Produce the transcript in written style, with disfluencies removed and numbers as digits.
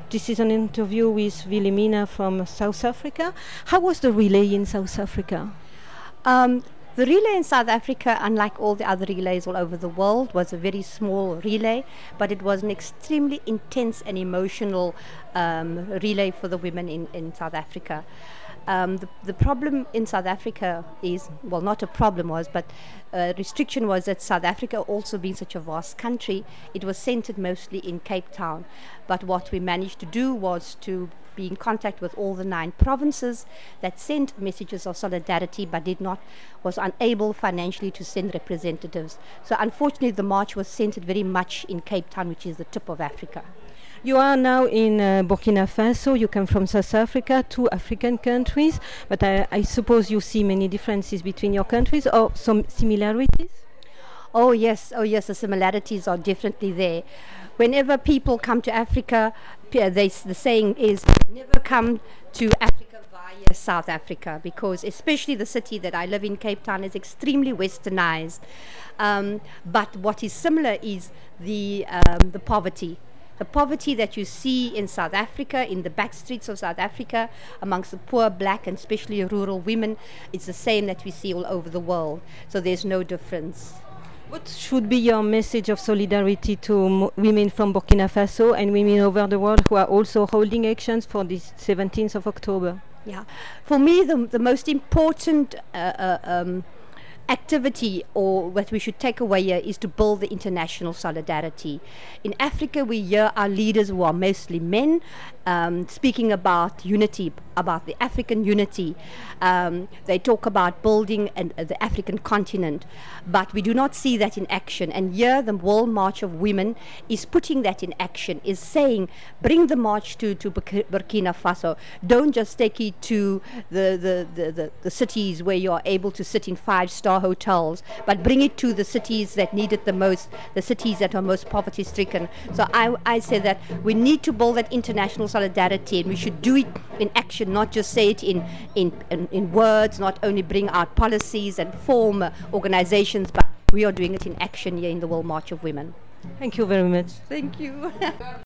This is an interview with Wilhelmina from South Africa. How was the relay in South Africa? Um, the relay in South Africa, unlike all the other relays all over the world, was a very small relay, but it was an extremely intense and emotional relay for the women in South Africa. The problem in South Africa is, well, not a problem was, but restriction was that South Africa, also being such a vast country, it was centered mostly in Cape Town. But what we managed to do was to be in contact with all the 9 provinces that sent messages of solidarity but was unable financially to send representatives. So unfortunately the march was centered very much in Cape Town, which is the tip of Africa. You are now in Burkina Faso. You come from South Africa, 2 African countries, but I suppose you see many differences between your countries or some similarities? Oh yes, the similarities are definitely there. Whenever people come to Africa, the saying is, never come to Africa via South Africa, because especially the city that I live in, Cape Town, is extremely westernized. But what is similar is the poverty. The poverty that you see in South Africa, in the back streets of South Africa, amongst the poor black and especially rural women, it's the same that we see all over the world. So there's no difference. What should be your message of solidarity to women from Burkina Faso and women over the world who are also holding actions for this 17th of October? Yeah, for me the most important activity, or what we should take away here, is to build the international solidarity. In Africa, we hear our leaders, who are mostly men, speaking about unity, about the African unity. They talk about building the African continent, but we do not see that in action. And here the World March of Women is putting that in action, is saying, bring the march to Burkina Faso. Don't just take it to the cities where you are able to sit in 5-star hotels, but bring it to the cities that need it the most, the cities that are most poverty stricken. So I say that we need to build that international solidarity, and we should do it in action, not just say it in words, not only bring out policies and form organizations, but we are doing it in action here in the World March of Women. Thank you very much. Thank you.